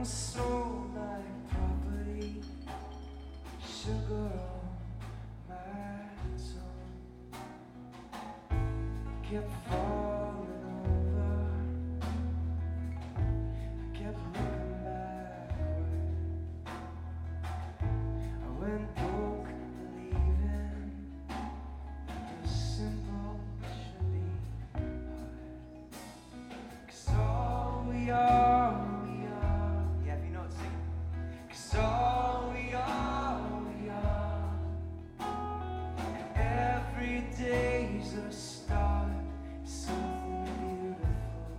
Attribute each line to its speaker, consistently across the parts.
Speaker 1: sold like property, sugar on my tongue. Kept falling over, I kept looking backward. I went broke believing the simple should be hard. 'Cause all we are, yeah, if you know it, sing it. 'Cause all we are, and every day's a start, something beautiful.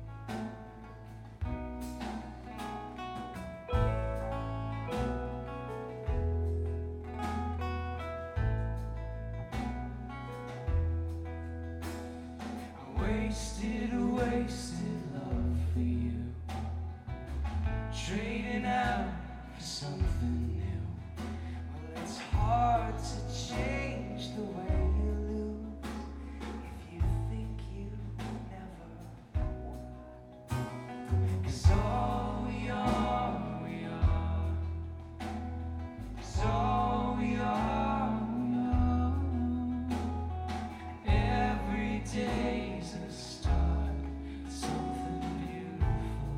Speaker 1: I wasted love for you, trading out for something new. Well, it's hard to change the way you lose if you think you never would. 'Cause all we are, 'cause all we are, every day's a start, something beautiful.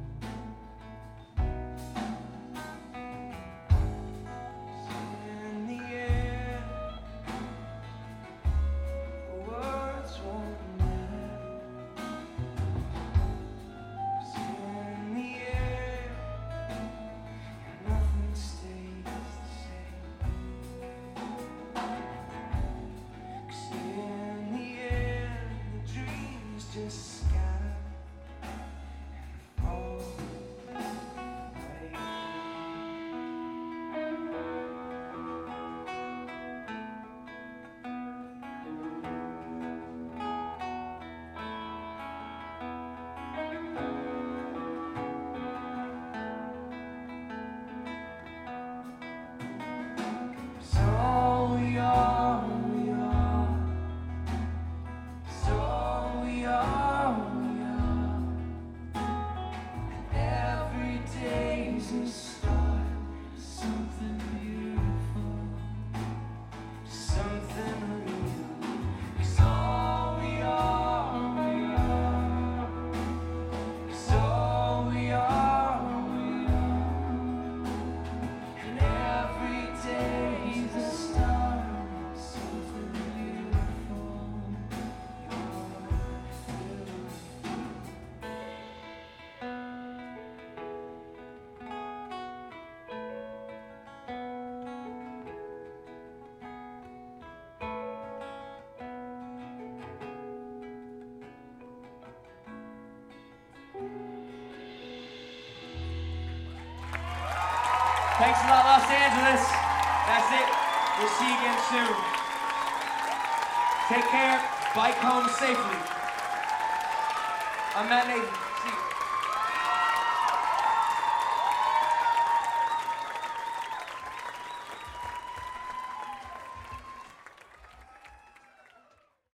Speaker 1: In the air, the words won't matter. 'Cause in the air, nothing stays the same. 'Cause in the air, the dreams just scatter and fall away. So all we are, so all we are, and every day's a start, something beautiful, something real. 'Cause all we are, 'cause all we are, and every day's a start, something beautiful. Thanks a lot, Los Angeles. That's it. We'll see you again soon. Take care. Bike home safely. I'm Matt Nathan.